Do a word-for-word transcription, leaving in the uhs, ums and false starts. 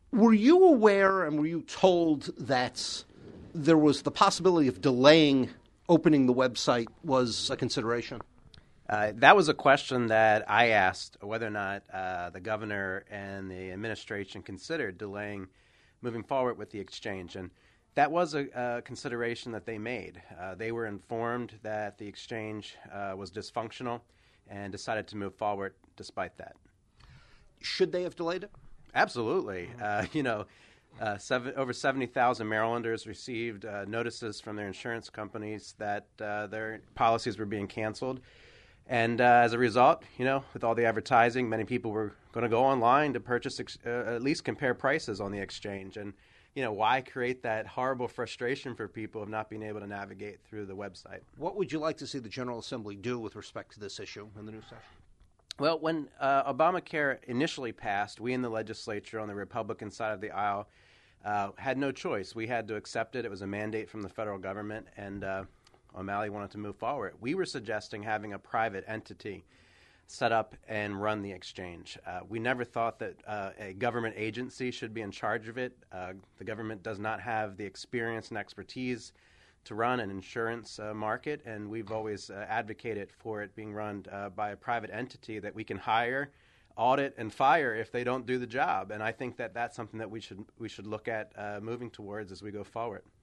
Were you aware and were you told that there was the possibility of delaying opening the website was a consideration? Uh, that was a question that I asked, whether or not uh, the governor and the administration considered delaying moving forward with the exchange. And that was a, a consideration that they made. Uh, they were informed that the exchange uh, was dysfunctional and decided to move forward despite that. Should they have delayed it? Absolutely. Uh, you know, uh, seven, over seventy thousand Marylanders received uh, notices from their insurance companies that uh, their policies were being canceled. And uh, as a result, you know, with all the advertising, many people were going to go online to purchase, ex- uh, at least compare prices on the exchange. And, you know, why create that horrible frustration for people of not being able to navigate through the website? What would you like to see the General Assembly do with respect to this issue in the new session? Well, when uh, Obamacare initially passed, we in the legislature on the Republican side of the aisle uh, had no choice. We had to accept it. It was a mandate from the federal government, and uh, O'Malley wanted to move forward. We were suggesting having a private entity set up and run the exchange. Uh, we never thought that uh, a government agency should be in charge of it. Uh, the government does not have the experience and expertise to run an insurance uh, market, and we've always uh, advocated for it being run uh, by a private entity that we can hire, audit, and fire if they don't do the job. And I think that that's something that we should we should look at uh, moving towards as we go forward.